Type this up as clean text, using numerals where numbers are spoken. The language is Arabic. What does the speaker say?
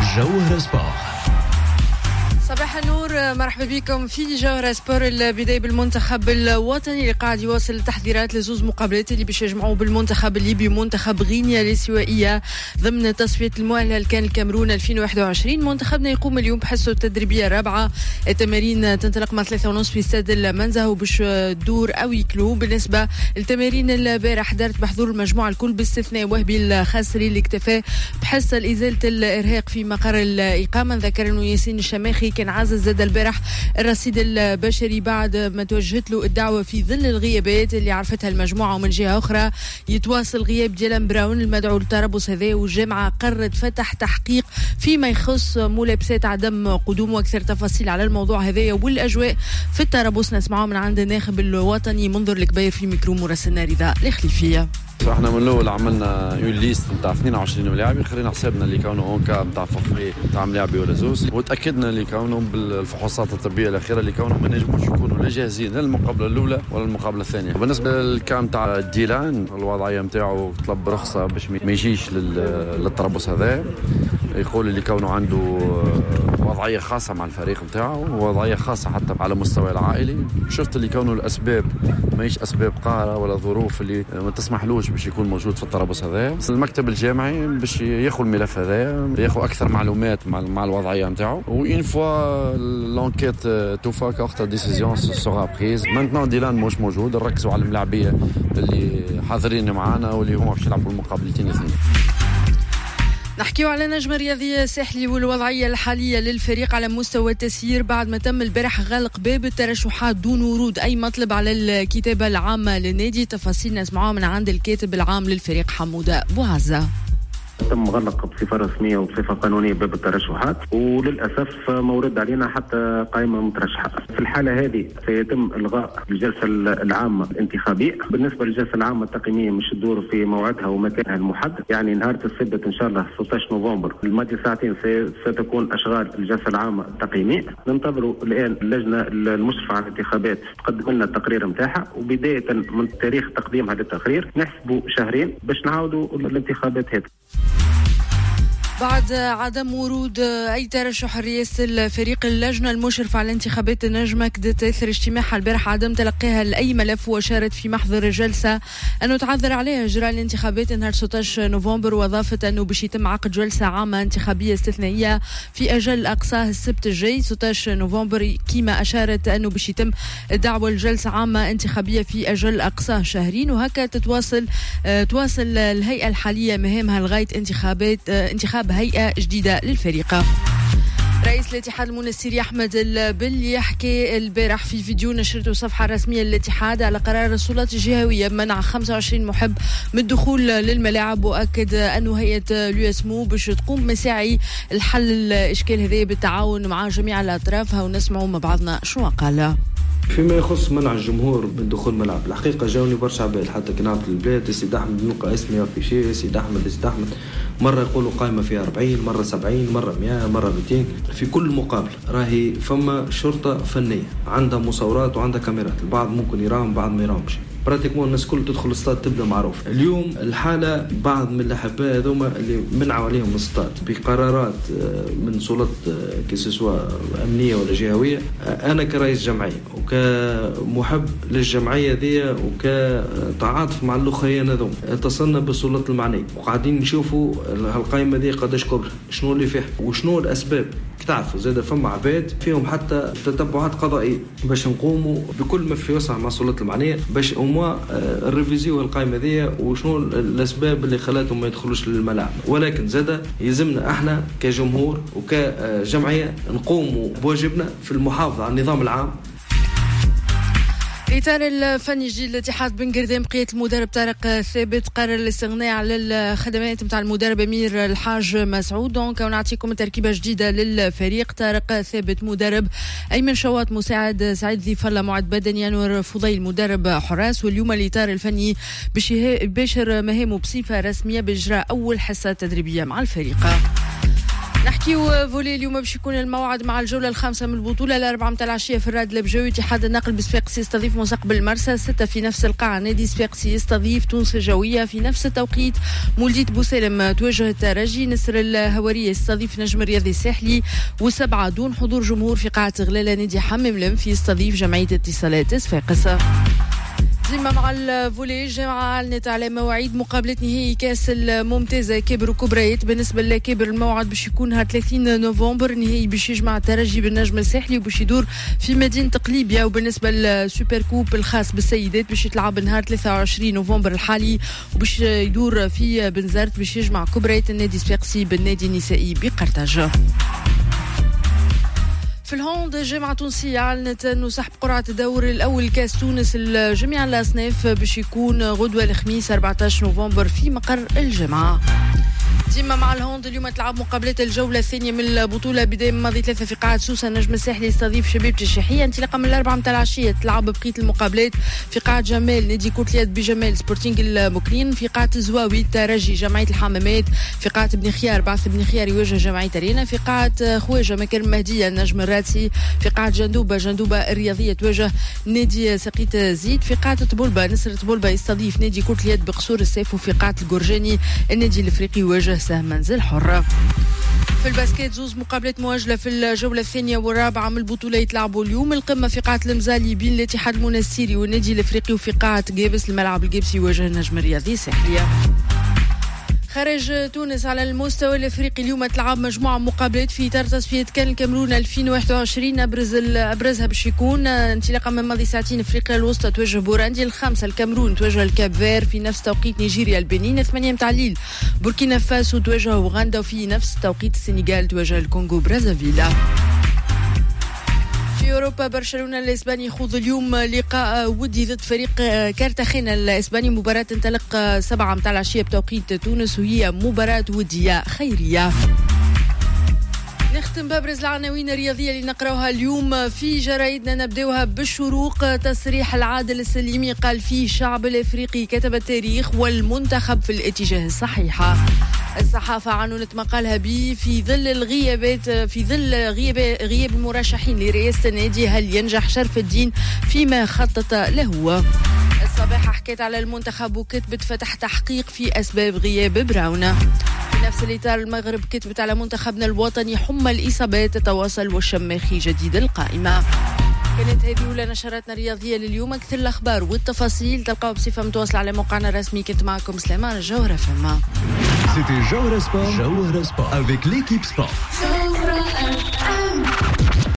جوهر سبور. صباح النور، مرحبا بكم في جوهر سبور. البداية بالمنتخب الوطني اللي قاعد يواصل التحضيرات لزوز مقابلات اللي باش يجمعوا بالمنتخب الليبي ومنتخب غينيا الاستوائية ضمن تصفية المؤهل كان الكاميرون 2021. منتخبنا يقوم اليوم بحصته التدريبية الرابعة. التمارين تنطلق مع 3:30 في استاد المنزه وباش تدور أو يكلو. بالنسبة للتمارين البارح دارت بحضور المجموعة الكل باستثناء وهبي الخاسري اللي اكتفى بحصة لإزالة الإرهاق في مقر الإقامة. ذكر أنه ياسين الشماخي كان عازز زاد البارح الرصيد البشري بعد ما توجهت له الدعوة في ظل الغيابات اللي عرفتها المجموعة. ومن جهة أخرى يتواصل غياب ديلان براون المدعو للتربص هذا، والجامعة قررت فتح تحقيق فيما يخص ملابسات عدم قدوم. واكثر تفاصيل على الموضوع هذايا والأجواء في التربص نسمعوا من عند الناخب الوطني منظر الكبير في ميكرو مراسلنا رضا الخليفية. احنا من الاول عملنا اون ليست نتاع 22 لاعب، خلينا حسابنا اللي كانوا اونكا نتاع فقري نتاع ملاعبي ولا زوز، وتاكدنا اللي كانوا بالفحوصات الطبيه الاخيره اللي كانوا ما نجموش يكونوا لا جاهزين للمقابله الاولى ولا المقابله الثانيه. بالنسبه للكام تاع ديلان الوضعيه نتاعو طلب رخصه باش ما يجيش للتربص هذا. يقول اللي كانوا عنده وضعيه خاصه مع الفريق نتاعو ووضعيه خاصه حتى على مستوى العائلي. شفت اللي كانوا الاسباب ماهيش اسباب قاهره ولا ظروف اللي ما تسمحلوش باش يكون موجود في التربص هذا. المكتب الجامعي باش ياخذ الملف هذا، ياخذ اكثر معلومات مع الوضعيه نتاعو، وين فوا لونكيت توفا كاختر ديسيزيون سوغا بريز. مانتنون ديلان مش موجود، نركزوا على الملاعبيه اللي حاضرين معانا واللي هما باش يلعبوا المقابلتين الاثنين. نحكيو على نجم رياضي ساحلي والوضعية الحالية للفريق على مستوى التسيير بعد ما تم البارح غلق باب الترشحات دون ورود أي مطلب على الكتابة العامة للنادي. تفاصيل نسمعوها من عند الكاتب العام للفريق حمودة بوعزة. تم غلق بصفة رسمية وبصفة قانونية باب الترشحات، وللأسف ما ورد علينا حتى قائمة مترشحة. في الحالة هذه سيتم إلغاء الجلسة العامة الانتخابية. بالنسبة للجلسة العامة التقييمية مش تدور في موعدها ومكانها المحدد، يعني نهار السبت إن شاء الله 16 نوفمبر لمدة ساعتين ستكون أشغال الجلسة العامة التقييمية. ننتظروا الآن اللجنة المشرفة على الانتخابات تقدم لنا التقرير متاعها، وبداية من تاريخ تقديم هذا التقرير نحسبوا شهرين باش نعاودوا الانتخابات هذه. بعد عدم ورود أي ترشح رئاسة الفريق، اللجنة المشرفة على الانتخابات النجمة كدت إثر اجتماعها البارح عدم تلقيها لأي ملف، وأشارت في محضر الجلسة أنه تعذر عليها إجراء الانتخابات نهار 16 نوفمبر، وأضافت أنه باش يتم عقد جلسة عامة انتخابية استثنائية في أجل أقصاه السبت الجاي 16 نوفمبر. كما أشارت أنه باش يتم الدعوة لجلسة عامة انتخابية في أجل أقصاه شهرين، وهكا تواصل الهيئة الحالية مهامها لغاية انتخاب هيئة جديدة للفريق. رئيس الاتحاد المنستيري أحمد البل يحكي البارح في فيديو نشرته الصفحة الرسمية للاتحاد على قرار السلطات الجهوية بمنع 25 محب من الدخول للملاعب، وأكد أنه هيئة اليوسمو باش تقوم بمساعي الحل الإشكال هذا بالتعاون مع جميع الأطراف. ونسمعوا مع بعضنا شو قال. فيما يخص منع الجمهور من دخول ملعب، الحقيقة جاوني برشا عباد حتى كنعرف البلاد سيد أحمد نلقى اسمي في شيء سيد أحمد مرة يقولوا قائمة فيها 40 مرة 70 مرة 100 مرة 200. في كل مقابلة راهي فما شرطة فنية عندها مصورات وعندها كاميرات، البعض ممكن يراهم بعض ما يراهمش. براتيكمون الناس كل تدخل الاستاد تبدا معروف. اليوم الحالة بعض من الأحباء هذوما اللي منعوا عليهم الاستاد بقرارات من سلطات كسوا أمنية ولا جهوية. أنا كرئيس جمعية وكمحب للجمعية ذي وكتعاطف مع الأخوين هذوما اتصلنا بالسلطات المعنية وقاعدين نشوفوا هالقائمة ذي قداش كبر، شنو اللي فيها وشنو الأسباب. تعرفوا زاد فما عباد فيهم حتى تتبعات قضائية باش نقوموا بكل ما في وسع مع السلطات المعنية باش الريفيزيو القائمة ذي وشنو الأسباب اللي خلاتهم ما يدخلوش للملاعب. ولكن زاد يلزمنا احنا كجمهور وكجمعية نقوموا بواجبنا في المحافظة على النظام العام. الإطار الفني الجديد لاتحاد بن قردان بقية المدرب طارق ثابت قرر الاستغناء على الخدمات متاع المدرب أمير الحاج مسعود. دونك ونعطيكم تركيبة جديدة للفريق: طارق ثابت مدرب، أيمن شواط مساعد، سعيد ذي فلا معد بدني، أنور فضيل مدرب حراس. واليوم الإطار الفني بيشر مهامه بصفة رسمية بإجراء أول حصة تدريبية مع الفريق. نحكيو فولي اليوم باش يكون الموعد مع الجولة الخامسة من البطولة الأربعة متاع العشية في الراد البجاوي. اتحاد النقل بصفاقسي يستضيف مستقبل المرسى 6 في نفس القاعة. نادي صفاقسي يستضيف تونس الجوية في نفس التوقيت. مولدية بوسالم تواجه الترجي. نسر الهوارية يستضيف نجم الرياضي الساحلي. و7 دون حضور جمهور في قاعة غلالة. نادي حمام لمف يستضيف جمعية اتصالات صفاقس. ديما مع الفولي الجامعة أعلنت على مواعيد مقابلة نهائي كأس الممتازة كبر وكبريات. بالنسبة لكبر الموعد باش يكون نهار 30 نوفمبر. نهائي باش يجمع الترجي بالنجم الساحلي وباش يدور في مدينة قليبية. وبالنسبة للسوبر كوب الخاص بالسيدات باش يتلعب نهار 23 نوفمبر الحالي وباش يدور في بنزرت باش يجمع كبريات النادي الصفاقسي بالنادي النسائي بقرطاج. في الهوند الجامعة التونسية أعلنت أنه سحب قرعة الدور الأول كاس تونس الجميع الأصناف باش يكون غدوة الخميس 14 نوفمبر في مقر الجامعة. ديما مع الهوند اليوم تلعب مقابلات الجولة الثانية من البطولة. بداية ماضي 3 في قاعة سوسة النجم الساحلي يستضيف شبيبة الشيحية. انطلاقا من الأربعة متاع العشية تلعب بقية المقابلات في قاعة جمال نادي كوتليات بجمال سبورتينغ المكرين. في قاعة الزواوي الترجي جمعية الحمامات. في قاعة بن خيار بعث بن خيار يواجه جمعية أرينا. في قاعة خواجة مكان المهدية النجم الراتسي. في قاعة جندوبة الرياضية تواجه نادي سقيت زيد. في قاعة طبولبة نسر طبولبة يستضيف نادي كوتليات بقصور السيف. وفي قاعة الجورجاني النادي الافريقي يواجه سهم منزل حر. في الباسكيت زوز مقابلات مواجهة في الجولة الثانية والرابعة من البطولة يتلعبوا اليوم. القمة في قاعة المزالي بين الاتحاد المنستيري والنادي الافريقي. وفي قاعة جابس الملعب الجابسي يواجه النجم الرياضي الساحلية. خارج تونس على المستوى الافريقي اليوم تلعب مجموعه مقابلات في اطار تصفيه كان الكاميرون 2021. ابرزها باش يكون انطلاقا من ماضي ساعتين افريقيا الوسطى تواجه بوراندي. الخامسه الكاميرون تواجه الكاب فير في نفس توقيت نيجيريا البنين. 8 متاع الليل بوركينا فاسو تواجه اوغندا. وفي نفس توقيت السنغال تواجه الكونغو برازافيلا. في أوروبا برشلونة الإسباني يخوض اليوم لقاء ودي ضد فريق كارتاخينا الإسباني. مباراة تنطلق 7 متاع العشية بتوقيت تونس وهي مباراة ودية خيرية. نختم بابرز العناوين الرياضية اللي نقراوها اليوم في جرايدنا. نبداوها بالشروق. تصريح العادل السليمي قال فيه الشعب الافريقي كتب التاريخ والمنتخب في الاتجاه الصحيح. الصحافة عنونت مقالها به في ظل غياب المرشحين لرئاسة النادي. هل ينجح شرف الدين فيما خطط له؟ الصباح حكيت على المنتخب وكتبت فتح تحقيق في أسباب غياب براون. في نفس الإطار المغرب كتبت على منتخبنا الوطني حمى الإصابات تتواصل والشماخي جديد القائمة. كانت هذه أولى نشراتنا الرياضية لليوم. أكثر الأخبار والتفاصيل تلقاو بصفة متواصلة على موقعنا الرسمي. كنت معكم سليمان الجوهرة فما. C'était Jawhara Sport avec l'équipe sport.